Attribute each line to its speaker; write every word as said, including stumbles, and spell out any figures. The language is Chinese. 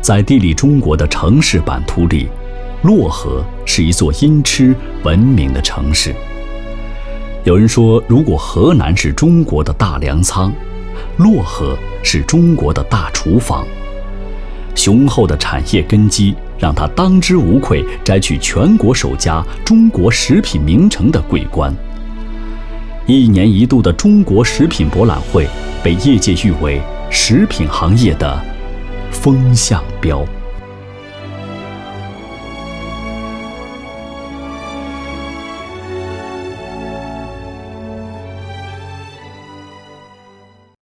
Speaker 1: 在地理中国的城市版图里，漯河是一座因吃闻名的城市。有人说，如果河南是中国的大粮仓，漯河是中国的大厨房。雄厚的产业根基让它当之无愧摘取全国首家中国食品名城的桂冠。一年一度的中国食品博览会被业界誉为食品行业的风向标。